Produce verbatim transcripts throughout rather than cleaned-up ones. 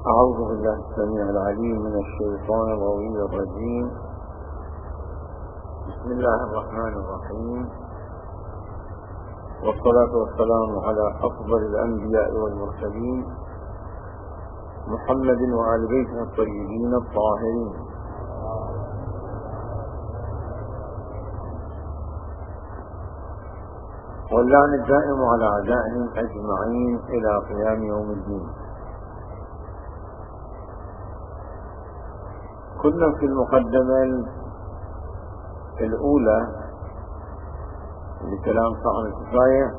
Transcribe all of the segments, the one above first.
أعوذ بالله السميع العليم من الشيطان الغوي الرجيم. بسم الله الرحمن الرحيم، والصلاة والسلام على أفضل الأنبياء والمرسلين محمد وآل بيته الطيبين الطاهرين. واللعن الدائم على أعدائهم أجمعين إلى قيام يوم الدين. كنا في المقدمة الأولى لكلام صاحب الكفاية،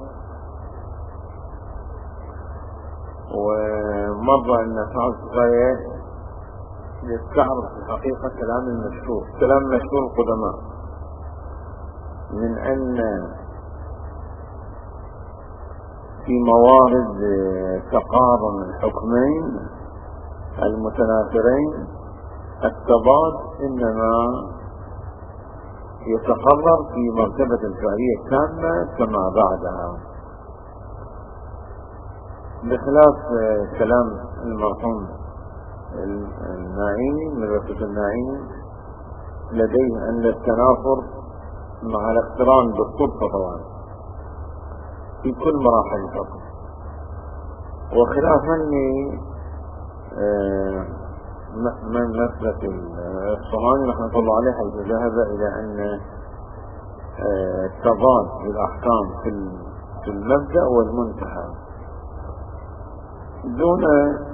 ومر أن صاحب الكفاية يستعرض في الحقيقة كلام المشهور كلام مشهور القدماء من أن في موارد تقارن الحكمين المتنافرين التضاد إنما يتقرر في مرتبة الفعلية التامة كما بعدها، بخلاف كلام المرحوم الناعيم مدرسة الناعيم لديه أن التنافر مع الاقتران بالصدفة طبعا في كل مراحل الحكم، وخلافا من مسلك الصهاني رحمة الله عليه حيث ذهب إلى أن التضاد بالأحكام في المبدأ والمنتهى دون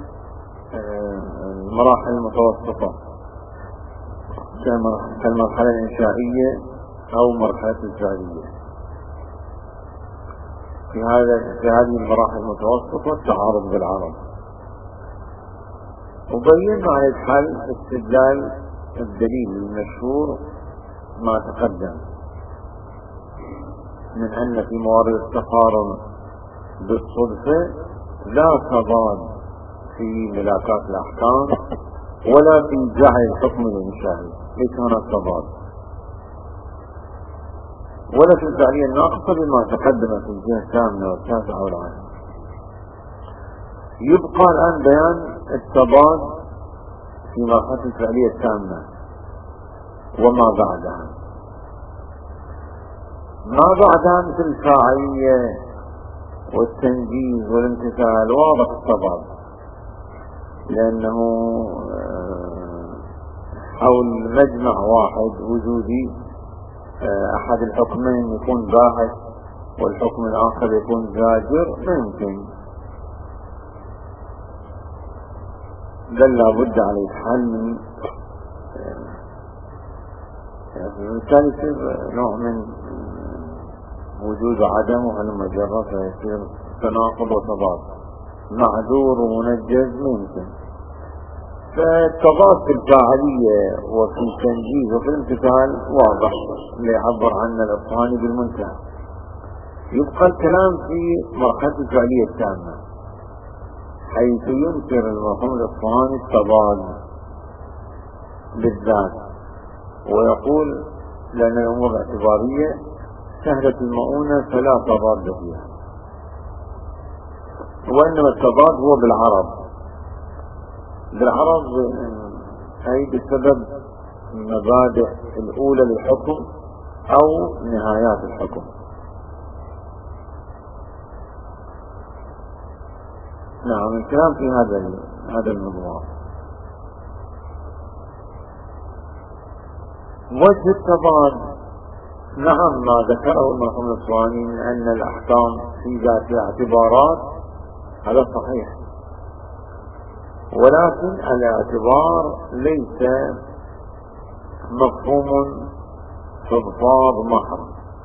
المراحل المتوسطة كالمرحلة الإنشائية أو مرحلة الفعلية. في هذا في هذه المراحل المتوسطة التعارض بالعرض، وبين على الحل استدلال الدليل المشهور ما تقدم من أن في موارد التقارن بالصدفة لا تضاد في ملاكات الأحكام ولا في جعل الحكم الإنشائي، ليس هناك تضاد، ولا في الفعلية الناقصة بما تقدم في الجهة الثامنة والتاسعة والعاشرة. يبقى الآن بيان التضاد في مرحلة الفعلية التامة وما بعدها. ما بعدها مثل الفاعلية والتنجيز والامتثال واضح التضاد، لأنه حول مجمع واحد وجودي أحد الحكمين يكون باحث والحكم الآخر يكون زاجر ما يمكن، بل لابد عليه حل من بالتالي يصير نوع من وجود وعدم وهلما جرى فيصير تناقض وتضاد معذور ومنجز ممكن. فالتضاد في الفاعلية وفي التنجيز وفي الامتثال واضح اللي يعبر عنه الإبطاني بالمنتهى. يبقى الكلام في مرحلة الفعلية التامة حيث ينكر المفهوم الإبطاني التضاد بالذات، ويقول لأن الأمور اعتبارية سهلة المؤونة فلا تضاد فيها، وإنما التضاد هو بالعرض بالعرض أي بسبب المبادئ الأولى للحكم أو نهايات الحكم. نعم الكلام في هذا هذا الموضوع. وجه التضاد نعم ما ذكره المرحوم الصواني من أن الأحكام في ذاتها اعتبارات هذا صحيح، ولكن الاعتبار ليس مفهوم فضفاض محض.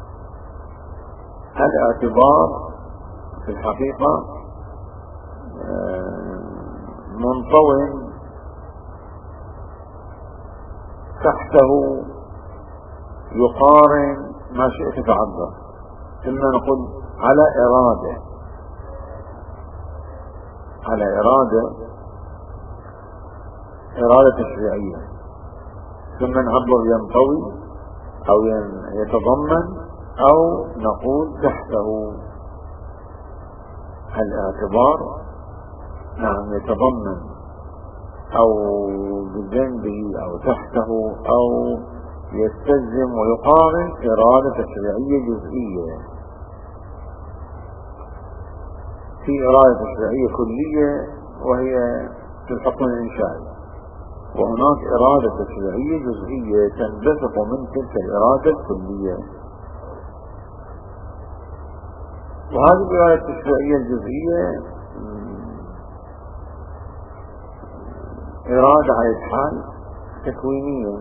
الاعتبار في الحقيقة منطوي تحته يقارن ما شئت تعبر، ثم نقول على إرادة على إرادة إرادة تشريعية، ثم نعبر ينطوي أو يتضمن أو نقول تحته. الاعتبار نعم يتضمن أو بجنبه أو تحته، أو يستلزم ويقارن إرادة تشريعية جزئية. في إرادة تشريعية كلية وهي في الحكم الإنشائي، وهناك إرادة تشريعية جزئية تنبثق من تلك الإرادة الكلية. وهذه الإرادة التشريعية الجزئية إرادة على الحال تكوينية،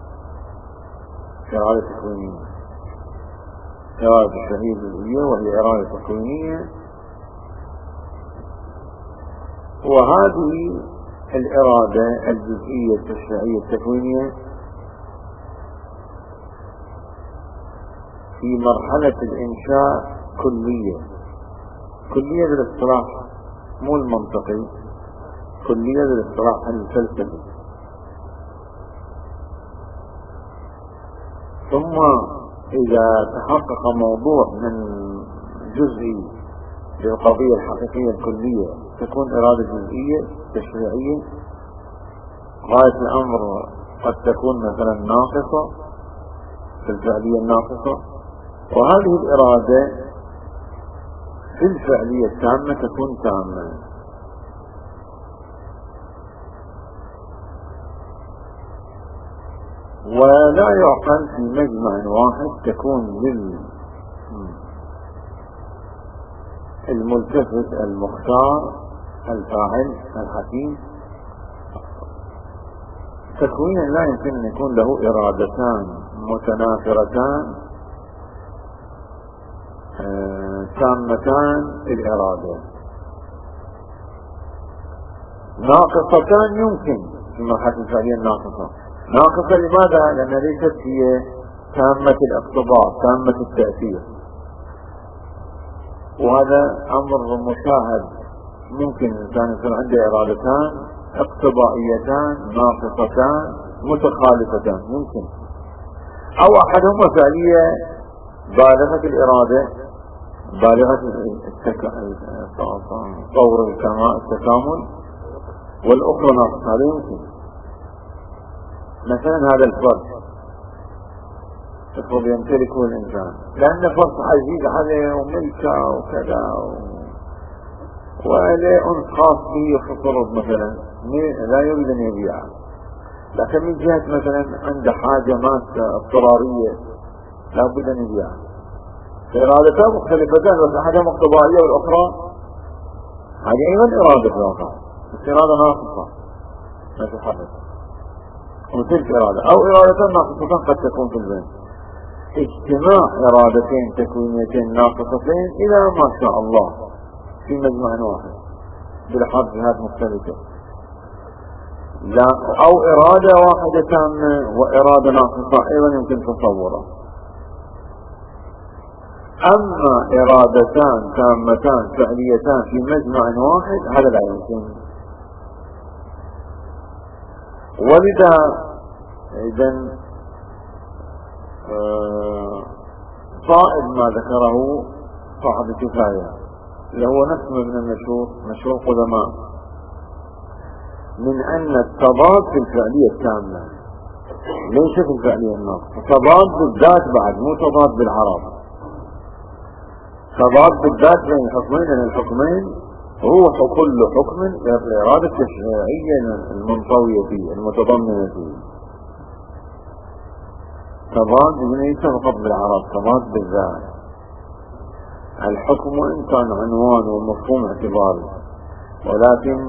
إرادة تكوينية، إرادة تشريعية جزئية وهي إرادة تكوينية. وهذه الإرادة الجزئية التشريعية التكوينية في مرحلة الإنشاء كلية، كلية بالاصطلاح مو المنطقي، كلية بالاصطلاح الفلسفي. ثم إذا تحقق موضوع من جزئي للقضية الحقيقية الكلية تكون إرادة جزئية تشريعية. غاية الأمر قد تكون مثلا ناقصة في الفعلية الناقصة، وهذه الإرادة في الفعلية التامة تكون تامة. ولا يعقل في مجمع واحد تكون للملتفت المختار الفاعل الحكيم تكوينا لا يمكن أن يكون له إرادتان متنافرتان تامتان الإرادة، ناقصتان يمكن في مرحلة الفعلية الناقصة. ناقصة لماذا؟ لأن ليست هي تامة الاقتضاء تامة التأثير، وهذا أمر مشاهد. ممكن الإنسان يكون عنده إرادتان اقتضائيتان ناقصتان متخالفتان ممكن، أو أحدهما فعلية بالغة الإرادة بالغة طور التكامل، والأخرى ناقصة. هذا يمكن. مثلا هذا الفرد المفروض يمتلكه الإنسان لأنه فرد عزيز عليه وملكه وكذا وله أنس خاص به يخطرض مثلا لا يريد أن يبيعه، لكن من جهة مثلا عنده حاجة ماسة اضطرارية لا بد أن يبيعه. فإرادتان مختلفتان، بس أحدها اقتضائية والأخرى هذه أيضا إرادة في الواقع، بس إرادة ناقصة ما تحرك، وتلك إرادة أو إرادتان ناقصتان قد تكون في البين. اجتماع إرادتين تكوينيتين ناقصتين إلى ما شاء الله في مجمع واحد بلحاظ جهات مختلفة، لا أو إرادة واحدة تامة وإرادة ناقصة أيضا يمكن تصورها. أما إرادتان تامتان فعليتان في مجمع واحد هذا لا يمكن. ولذا إذن صائب ما ذكره صاحب الكفاية اللي هو نفس من المشهور مشهور قدماء من أن التضاد في الفعلية التامة ليس في الفعلية الناقصة، تضاد بالذات بعد مو تضاد بالعرض، تضاد بالذات بين الحكمين، لأن الحكمين روح كل حكم الإرادة التشريعية المنطوية فيه المتضمنة فيه. تضاد ليس فقط بالعرض، تضاد بالذات. الحكم إن كان عنوان ومفهوم اعتباري، ولكن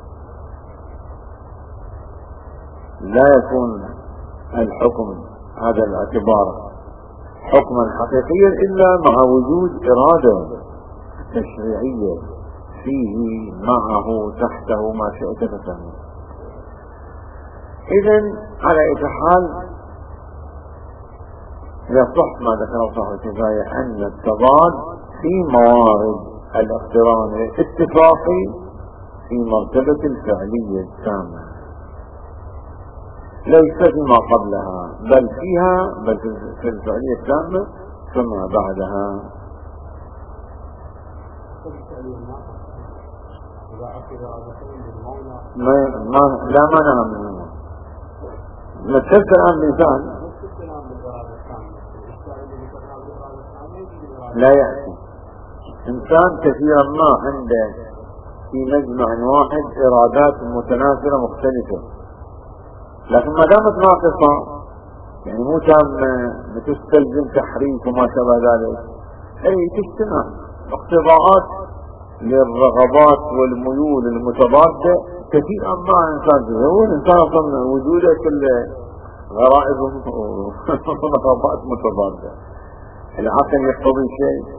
لا يكون الحكم هذا الاعتبار حكما حقيقيا إلا مع وجود إرادة تشريعية فيه معه تحته ما شئت تسميه. إذن على أي حال يصح ما ذكره صاحب الكفاية أن التضاد في موارد الاقتران الاتفاقي في مرتبة الفعلية التامة ليس فيما قبلها بل فيها بل في الفعلية التامة ثم بعدها. ما ما لا مانع منه. مثلت الآن مثال لا يأتي إنسان كثيرا ما عنده في مجمع واحد إرادات متنافرة مختلفة، لكن ما دامت ناقصة يعني مو تامة تستلزم تحريك وما شابه ذلك، أي تجتمع اقتضاءات للرغبات والميول المتضادة كثيرا ما إنسان هو الإنسان أصلا وجوده كل غرائز ورغبات متضادة. العقل يقتضي شيء،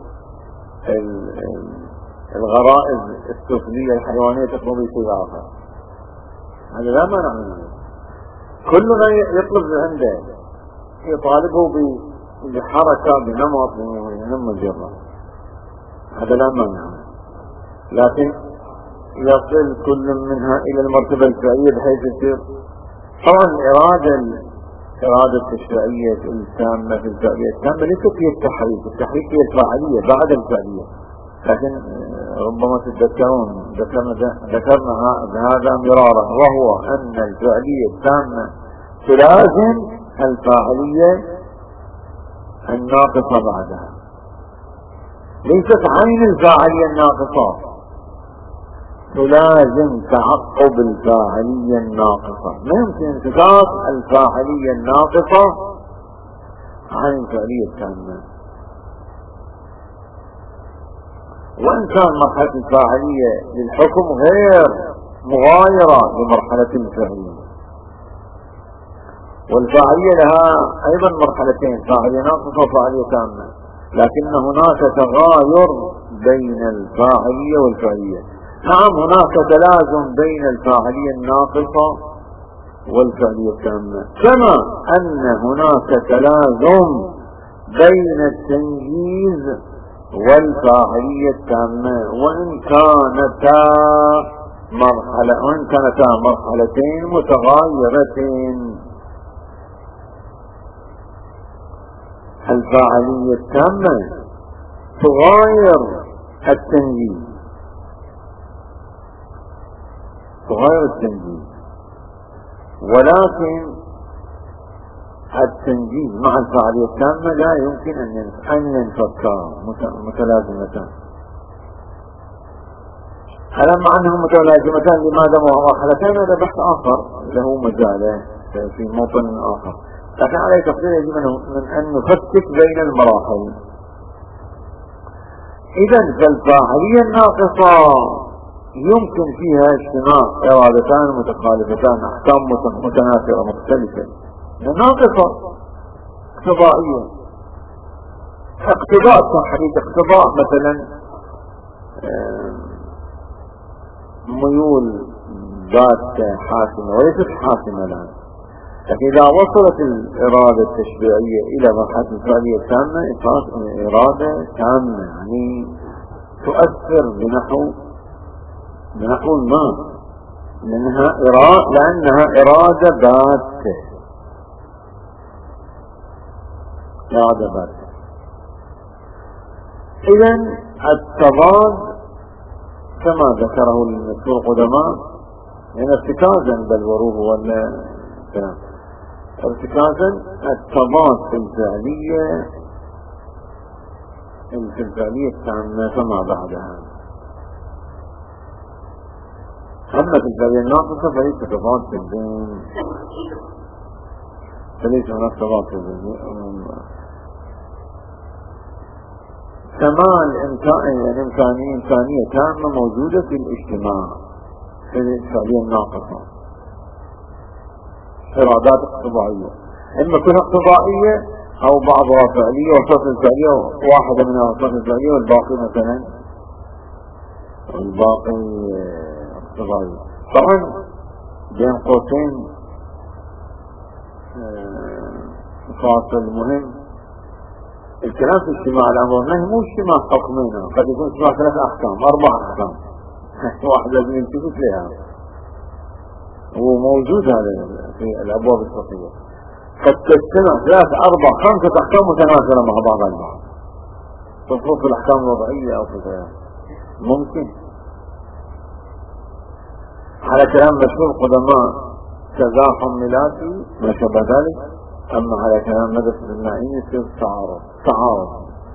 الغرائز السفلية الحيوانية تقتضي شيء آخر. هذا لا مانع منه، كل ما يطلب عنده يطالبه بحركة بنمط من مجرد، هذا لا مانع، لكن يصل كل منها إلى المرتبة الفعلية بحيث يصير طبعا الإرادة الإرادة التشريعية التامة في الفعلية التامة ليست هي التحريك، التحريك هي الفاعلية بعد الفعلية. لكن ربما تتذكرون ذكرنا ذكرنا هذا مرارا، وهو أن الفعلية التامة تلازم الفاعلية الناقصة بعدها، ليست عين الفاعلية الناقصة، تلازم تعقب الفاعلية الناقصة. ما يمكن انتقاص الفاعلية الناقصة عن الفعلية التامة. وإن كان مرحلة الفاعلية للحكم غير مغايرة لمرحلة الفعلية، والفاعلية لها أيضا مرحلتين، فاعلية ناقصة وفاعلية تامة، لكن هناك تغاير بين الفاعلية والفعلية. نعم هناك تلازم بين الفاعلية الناقصة والفعلية التامة، كما أن هناك تلازم بين التنجيز والفاعلية التامة، وإن كانتا مرحلة وإن كانتا مرحلتين متغايرتين. الفاعلية التامة تغاير التنجيز تغير التنجيز، ولكن التنجيز مع الفاعلية التامة لا يمكن أن ينفكا متلازمتان. هل مع أنهم متلازمتان لماذا مرحلتين؟ هذا بحث آخر له مجاله في موطن آخر، لكن على تقدير يجب من أن نفتك بين المراحل. إذا فالفاعلية الناقصة يمكن فيها اجتماع إرادتان متخالفتان، أحكام متنافرة مختلفة ناقصة اقتضائية، اقتضاء تحريك، اقتضاء مثلا ميول ذات حاسمة وليست حاسمة الآن، لكن إذا وصلت الإرادة التشريعية إلى مرحلة الفعلية التامة إرادة تامة يعني تؤثر بنحو بنحو ما لأنها إرادة لأنها إرادة باتة إرادة باتة. إذن التضاد كما ذكره المذكور القدماء يعني ارتكازا بل وروه ولا ارتكازا التضاد في الفعلية في الفعلية التامة فما بعدها. أما في الفعلية الناقصة فليس تضاد في الدين، فليس هناك تضاد في الدين. كمال الإمكانية إمكانية تامة موجودة في الاجتماع في الفعلية الناقصة، إرادات اقتضائية، إما كلها اقتضائية أو بعضها فعلية وصف الفعلية واحدة منها وصف الفعلية والباقي مثلا الباقي اقتضائية. طبعا بين قوسين فاصل مهم، الكلام في اجتماع الأمر والنهي مو اجتماع حكمين، قد يكون اجتماع ثلاث أحكام أربع أحكام واحد لازم يلتفت لها، هو موجود هذا في الأبواب الفقهية، قد تجتمع ثلاث أربع خمسة أحكام متناثرة مع بعض البعض تفرق الأحكام الوضعية أو في غيرها ممكن. على كلام مشهور قدماء تزاحم ميلادي ما شابه ذلك. أما على كلام مدرسة النعيم يصير تعارض تعارض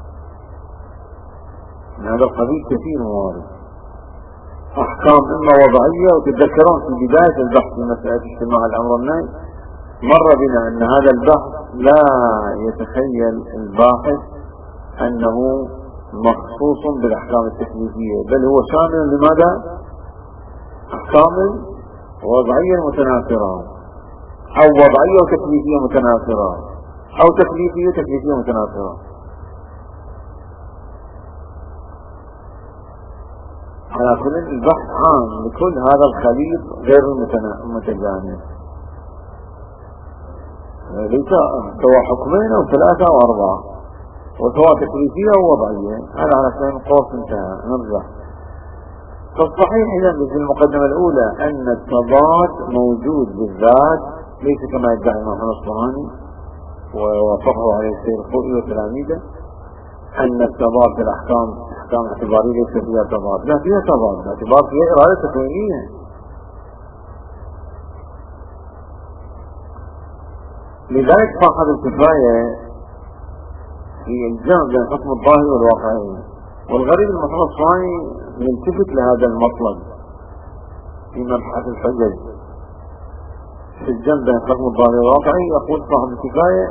من هذا القبيل كثير موارد أحكام إما وضعية. وتتذكرون في بداية البحث في مسألة اجتماع الأمر والنهي مر بنا أن هذا البحث لا يتخيل الباحث أنه مخصوص بالأحكام التكليفية، بل هو شامل لماذا؟ أحكام وضعية متناثرة، أو وضعية وتكليفية متناثرة، أو تكليفية وتكليفية متناثرة. على كل البحث عام لكل هذا الخليط غير المتجانس، ليس سواء حكمين أو ثلاثة أو أربعة، وسواء تكليفية أو وضعية. هذا على سبيل القوس انتهى. نرجع. فالصحيح إذا في المقدمة الأولى أن التضاد موجود بالذات، ليس كما يدعي الإمام الأصفهاني ووافقه عليه السيد الخوئي وتلاميذه أن التضاد في الأحكام أحكام اعتبارية ليس فيها تضاد. لا، فيها تضاد، الاعتبار فيها إرادة تكوينية. لذلك صاحب الكفاية في الجمع بين الحكم الظاهري والواقعي. والغريب المطلب الصهيوني يلتفت لهذا المطلب في مبحث الحجج في الجمع بين الحكم الظاهري والواقعي. يقول صاحب الكفاية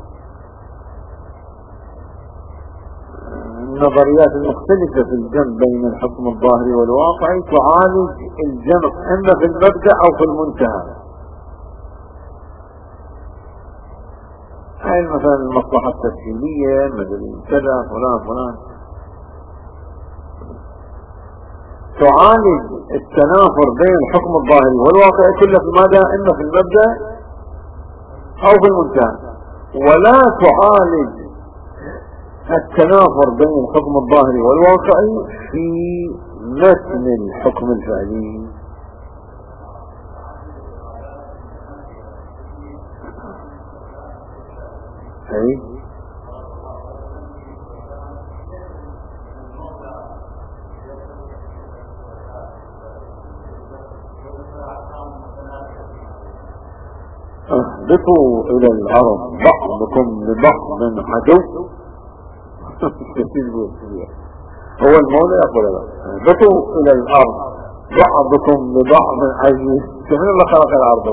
النظريات المختلفة في الجمع بين الحكم الظاهري والواقعي تعالج الجمع إما في المبدأ أو في المنتهى. هاي مثلا المصلحة التسهيلية مثل كذا فلان فلان تعالج التنافر بين الحكم الظاهري والواقعي كله في ماذا؟ إما في المبدأ أو في المنتهى، ولا تعالج التنافر بين الحكم الظاهري والواقعي في متن الحكم الفعلي. أي اهبطوا إلى الأرض بعضكم لبعض عدو. هو المولى يقول اهبطوا إلى الأرض بعضكم لبعض عزيز. كمين الله خلق الأرض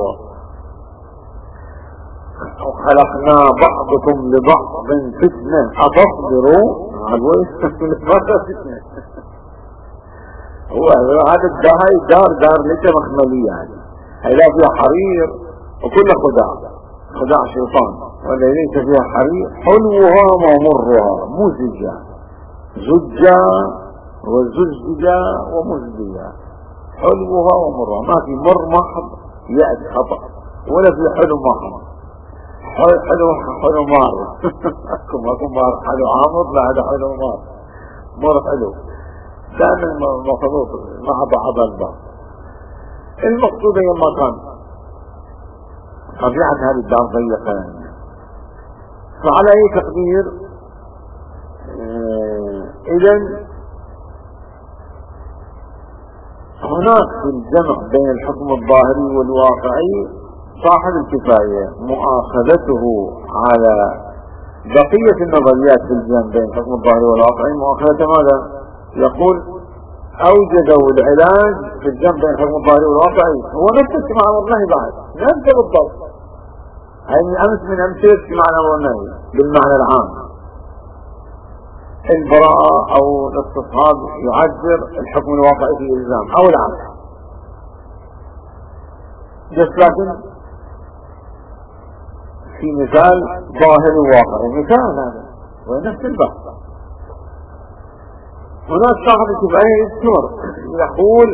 وخلقنا بعضكم لبعض فتنة أتصبروا. هو هذا الدهاي دار دار ليس مخملية يعني. هي لا فيها حرير وكل خداع خداع شيطان، ولا ليس فيها حرير. حلوها ومرها مزجة زجة وزجة ومزجة. حلوها ومرها، ما في مر محض يأتي خطأ، ولا في حلو محض. حلو حلو مار اكو ماكو مار حلو عامر. لا هذا حلو مار مر حلو كان المخلوط مع بعض البعض. المقصود يما كان طبيعة هذه الدار ضيقة يعني. فعلى اي تقدير اه اذا هناك في الجمع بين الحكم الظاهري والواقعي صاحب الكفاية مؤاخذته على بقية النظريات في الجمع بين الحكم الظاهري والواقعي مؤاخذته ماذا؟ يقول أوجدوا العلاج في الجمع بين الحكم الظاهري والواقعي هو نفس اجتماع الأمر والنهي بعد نفس بالضبط. هاي من أمس من أمثلة اجتماع الأمر والنهي بالمعنى العام. البراءة أو الاستصحاب يعذر الحكم الواقعي في الإلزام أو العكس. بس لكن في مثال ظاهر وواقعي مثال هذا ونفس البحث. هناك صاحب الكفاية يذكر يقول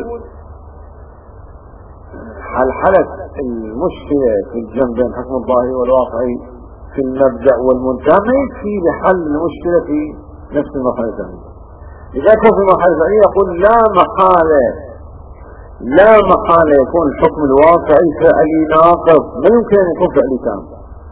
حلحلة المشكلة في الجمع بين الحكم الظاهري والواقعي في المبدأ والمنتهى ما يكفي لحل المشكلة في نفس المرحلة الثانية. لذلك في المرحلة الثانية يقول لا محالة لا محالة يكون الحكم الواقعي فعلي ناقص، ما يمكن أن يكون فعلي تام.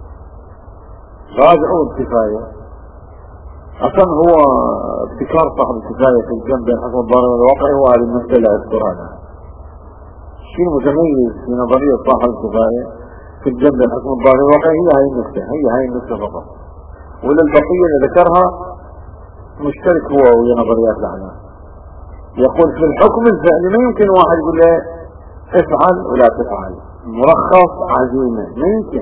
راجعوا الكفاية. أصلا هو ابتكار صاحب الكفاية في الجنب بين الحكم الظاهري والواقعي هو هذه المسألة اذكرها. الشيء المتميز في نظرية صاحب الكفاية في الجنب الحكم الظاهري الواقعي هي هاي النقطة، هي هاي النقطة فقط، وللبقية اللي ذكرها مشترك هو ويا نظريات الأعلام. يقول في الحكم الفعلي ما يمكن واحد يقول له افعل ولا تفعل، مرخص عزيمة، ما يمكن،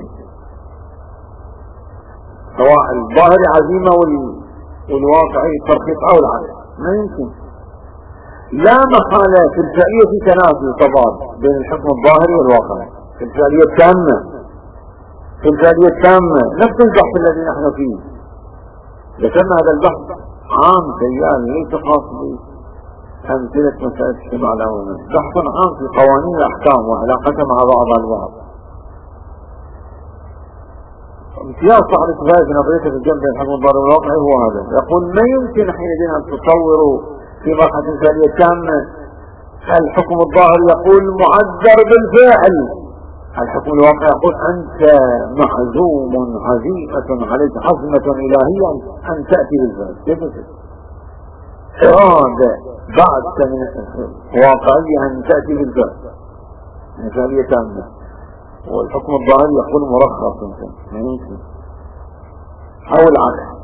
سواء الظاهري عزيمة والواقعي ترخيص أو العكس، ما يمكن. لا محالة في الفعلية في تنافي وتضاد بين الحكم الظاهري والواقعي في الفعلية التامة، في الفعلية التامة نفس البحث الذي نحن فيه. ذكرنا هذا البحث عام سيال ليس خاص بأمثلة مسائل اجتماع الأولى، بحث عام في قوانين الأحكام وعلاقتها مع بعضها البعض. امتياز صاحب الكفاية في نظريته في الجنب بين الحكم الظاهري والواقعي هو هذا، يقول ما يمكن حينئذ أن تصوروا في مرحلة الفعلية التامة الحكم الظاهري يقول معذر بالفعل، الحكم الواقعي يقول أنت محزوم عزيمة عليك عزمة إلهية أن تأتي بالفعل. كيف إرادة بعد من واقعية أن تأتي بالفعل الفعلية تامة، والحكم الظاهري يقول مرخص ما يمكن أو العكس.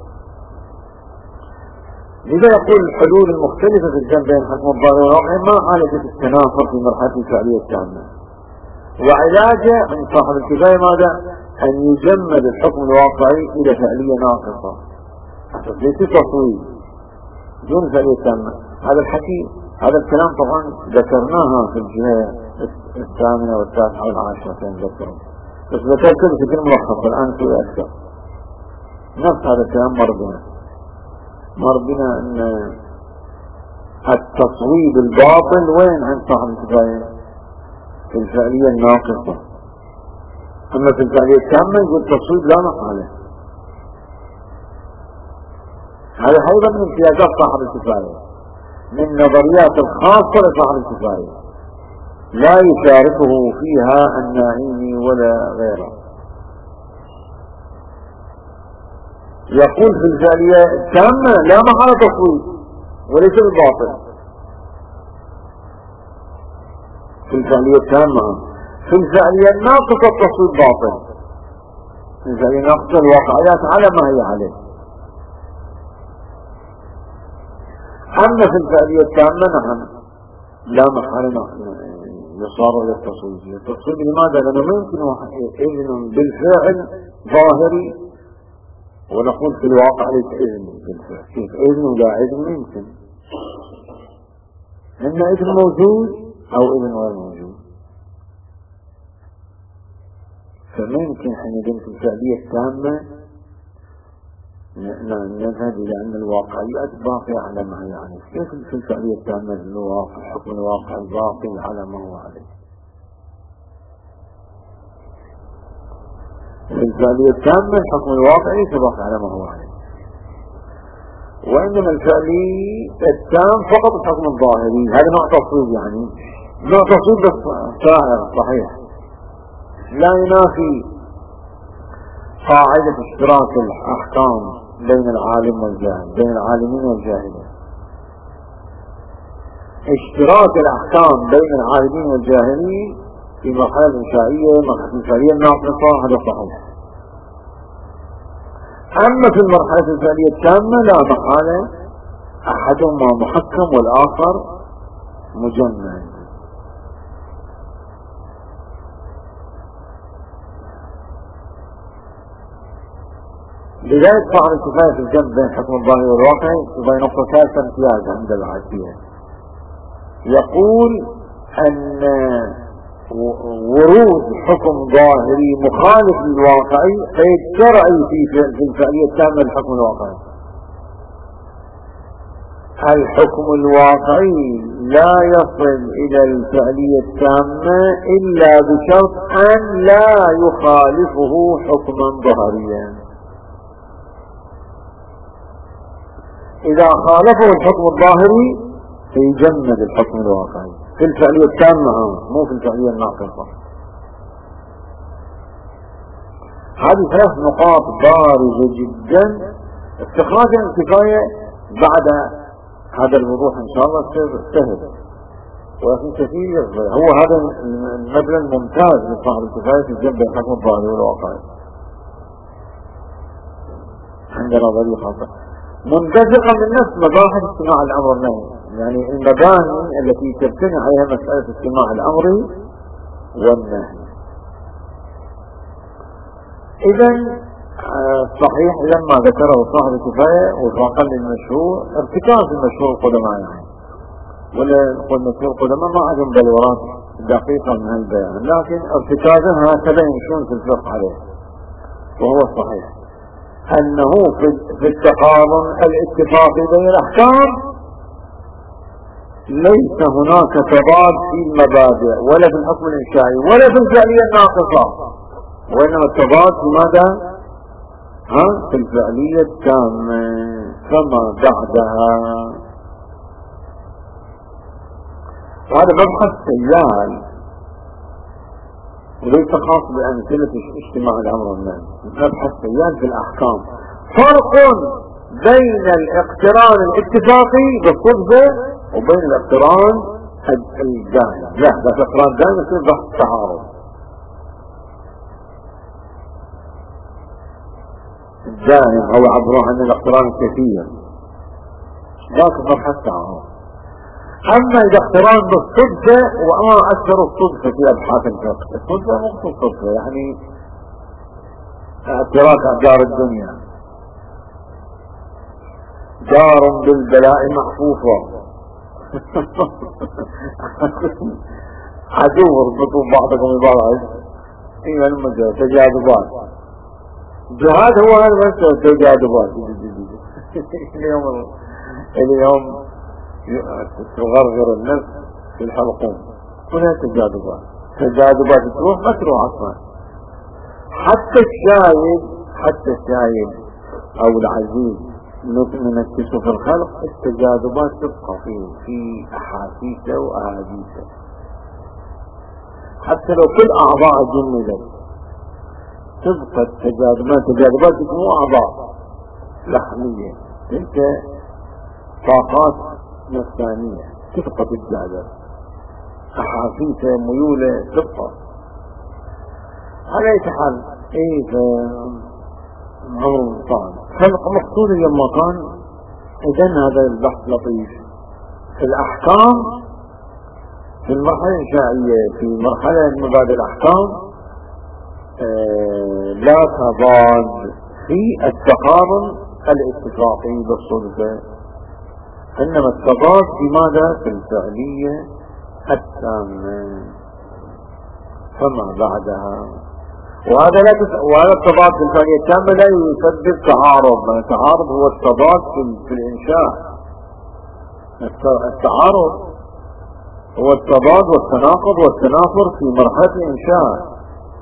لذا يقول الحلول المختلفة في الجنب بين الحكم الظاهري والواقعي ما عالجت التنافر في مرحلة الفعلية التامة، وعلاجه عند صاحب الكفاية ماذا؟ أن يجمد الحكم الواقعي إلى فعلية ناقصة ليس تصوير دون فعلية تامة. هذا الحكي هذا الكلام طبعا ذكرناها في الجهة الثامنة والتاسعة والعاشرة كان ذكرنا، بس ذكرت بشكل ملخص الآن في أكثر. نفس هذا الكلام مر بنا مر بنا أن التصويب الباطل وين عند صاحب الكفاية؟ في الفعلية الناقصة. أما في الفعلية التامة يقول التصويب لا محالة. هذا أيضا من امتيازات صاحب الكفاية، من نظريات الخاصة لصاحب الكفاية لا يشاركه فيها الناعيمي ولا غيره. يقول في الفعلية التامة لا محالة تصويب وليس بالباطل. في الفعلية التامة. في الفعلية الناقصة التصويب باطل، في الفعلية الناقصة الواقعيات على ما هي عليه. أما في الفعلية التامة نحن لا محالة يصار إلى التصويب. التصويب لماذا؟ لأنه ما يمكن إذن بالفعل ظاهري ونقول في الواقع ليس إذن بالفعل. كيف إذن ولا إذن يمكن؟ إن إذن موجود أو إذن غير موجود، فما يمكن حينئذ في الفعلية التامة نذهب إلى أن الواقعيات باقية على ما هي عليه. كيف في الفعلية التامة الواقع الحكم الواقع باقي على ما هو عليه؟ في الفعلية التامة الحكم الواقعي سبق على ما هو عليه، وإنما الفعلي التام فقط الحكم الظاهري. هذا نوع تصويب، يعني نوع تصويب بس سائر صحيح لا ينافي قاعدة اشتراك الأحكام بين العالم والجاهل، بين العالمين والجاهلين. اشتراك الأحكام بين العالمين والجاهلين في مرحلة الإنشائية مرحلة الإنشائية الناقصة هذا صحيح. أما في المرحلة الفعلية التامة لا محالة أحدهما محكم والآخر مجمد. لذلك صاحب الكفاية في الجنب بين الحكم الظاهري والواقعي وبين نقطة ثالثة امتياز عند العادية. يقول أن ورود حكم ظاهري مخالف للواقعي قيد شرعي في الفعلية التامة للحكم الواقعي. الحكم الواقعي لا يصل إلى الفعلية التامة إلا بشرط أن لا يخالفه حكما ظاهريا. إذا خالفه الحكم الظاهري فيجمد الحكم الواقعي في الفعلية التامة مو في الفعلية الناقصة. هذه ثلاث نقاط بارزة جدا استخراجا الكفاية بعد هذا الوضوح إن شاء الله سهل. ولكن كثير. هو هذا المبنى الممتاز لصاحب الكفاية في الجنب الحكم الظاهري والواقعي عندنا ضريق خاصة منتزقة من نفس مباحث استماع الأمر والنهي، يعني المباني التي تبتني عليها مسألة استماع الأمر والنهي. إذا صحيح لما ذكره صاحب الكفاية وفاقا للمشهور ارتكاز المشهور القدماء، يعني ولا نقول مشهور القدماء ما عندهم بلورات دقيقة من هالبيان، لكن ارتكازها هكذا يمشون في الفقه عليه. وهو الصحيح أنه في التقارن الاتفاقي بين الأحكام ليس هناك تضاد في المبادئ ولا في الحكم الإنشائي ولا في الفعلية الناقصة، وإنما التضاد في ماذا؟ ها؟ في الفعلية التامة فما بعدها. وهذا مبحث سيال وليس خاص بأمثلة اجتماع الأمر والنهي، مبحث سيال في الأحكام. فرق بين الاقتران الاتفاقي بالصدفة وبين الاقتران الدائم. لا ده الاقتران الدائم يصير بحث تعارض. الدائم أو يعبروه عن الاقتران الكثير ذاك مبحث تعارض. أما إذا اقتران بالصدفة وأما أكثر الصدفة في أبحاث الفقه، الصدفة مو الصدفة يعني اعتراف أدار الدنيا، دار بالبلاء محفوفة عدو اربطوا بعضكم ببعض إيه المجال تجاذبات جهاد. هو هذا بس تجاذبات اليوم اليوم تغرغر النفس في الحلقوم هنا تجاذبات تجاذبات تروح ما تروح اصلا. حتى الشاهد حتى الشاهد او العزيز نكتشف في الخلق التجاذبات تبقى فيه في احاسيسه واحاديثه، حتى لو كل اعضاء جمدت تبقى التجاذبات تجاذبات مو اعضاء لحميه، انت طاقات نفسانية تبقى تتجاذب، أحاسيسه ميولة تبقى. على أي حال إيه عمر المطعن فالمقصود لما كان إذن هذا البحث لطيف في الأحكام في المرحلة الإنشائية في مرحلة مبادئ الأحكام آه لا تضاد في التقارن الاتفاقي بالصدفة، إنما التضاد في ماذا؟ في الفعلية التامة فما بعدها. وهذا لا تس... وهذا التضاد في الفعلية التامة لا يسبب تعارض، لأن التعارض هو التضاد في, في الإنشاء. التعارض هو التضاد والتناقض والتنافر في مرحلة الإنشاء.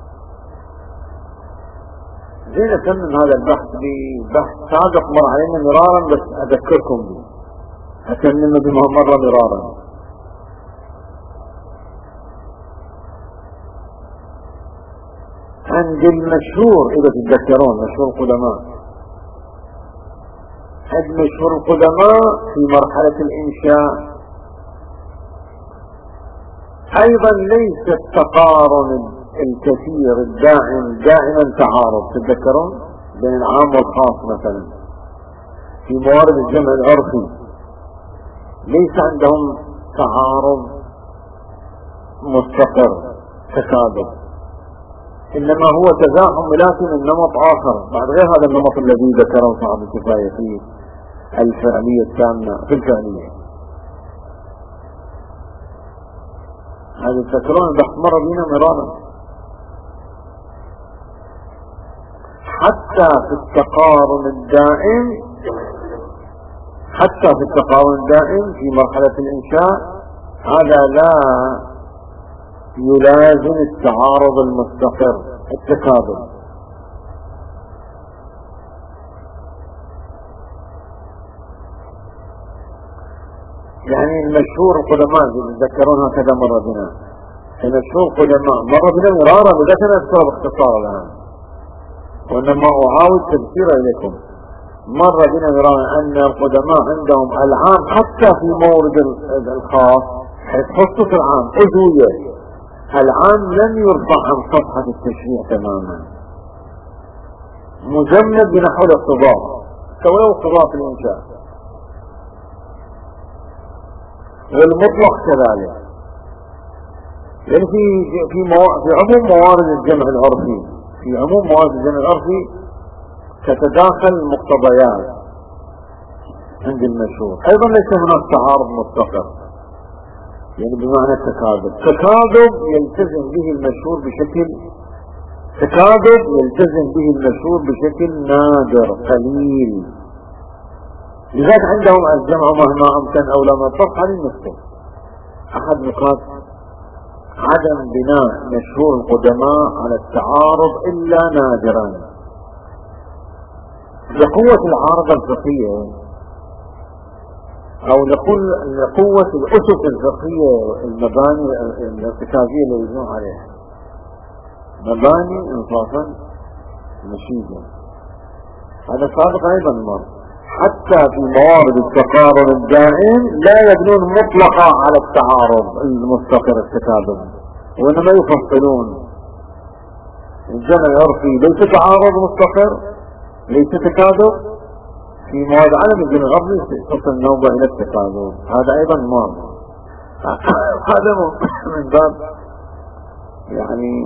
زين أتمم هذا البحث ببحث سابق مر علينا مرارا بس أذكركم به، أتمنى بما مر مرارا. عند المشهور إذا تتذكرون مشهور القدماء، عند مشهور القدماء في مرحلة الإنشاء أيضا ليس التقارن الكثير الدائم دائما تعارض. تتذكرون بين العام والخاص مثلا في موارد الجمع العرفي ليس عندهم تعارض مستقر تكاذب، إنما هو تزاحم ولكن النمط آخر بعد غير هذا النمط الذي ذكره صاحب الكفاية في الفعلية التامة. في الفعلية هذا تذكرون البحث مر بنا مرارا. حتى في التقارن الدائم حتى في التقارن الدائم في مرحلة الإنشاء هذا لا يلازم التعارض المستقر التكاذب. يعني المشهور القدماء يتذكرون هكذا مر بنا، المشهور القدماء مر بنا مرارا بدأت أذكر باختصار الآن وإنما أعاود تذكيرا إليكم. مر بنا مرارا أن القدماء عندهم العام حتى في مورد الخاص تحطه في العام عضوية، العام لم يرفع عن صفحة التشريع تماما، مجمد بنحو الاقتضاء سواء اقتضاء في الإنشاء، والمطلق كذلك. يعني في في مو... في عموم موارد الجمع العرفي في عموم موارد الجمع العرفي تتداخل المقتضيات عند المشهور. أيضا ليس هناك تعارض مستقر، يعني بمعنى التكاذب، تكاذب يلتزم به المشهور بشكل تكاذب يلتزم به المشهور بشكل نادر قليل، لذلك عندهم الجمع مهما أمكن أو لم يطلق على المثل. أحد نقاط عدم بناء مشهور القدماء على التعارض إلا نادرا لقوة العارضة الفقهية أو لقل لقوة الأسس الفقهية، المباني الارتكازية اللي يبنون عليها مباني انصافا مشيدة. هذا سابق أيضا مر. حتى في موارد التقارن الدائم لا يبنون مطلقا على التعارض المستقر التكاذب، وإنما يفصلون. الجمع العرفي ليس تعارض مستقر، ليس تكاذب. في مواد علم الجمع العرفي تصل النوبة إلى التكاذب، هذا أيضا مر. هذا من باب يعني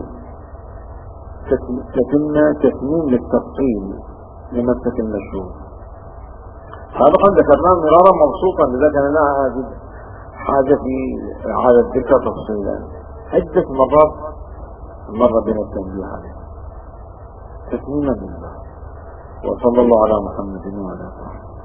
تتم تتميم للتفصيل لمسك المشهور. هذا قد ذكرناه مرارا مبسوطا، لذلك أنا لا أجد حاجة في إعادة ذكر تفصيلا. عدة مرات مر بنا التنبيه عليه تسليما لله. وصلى الله على محمد وعلى آله.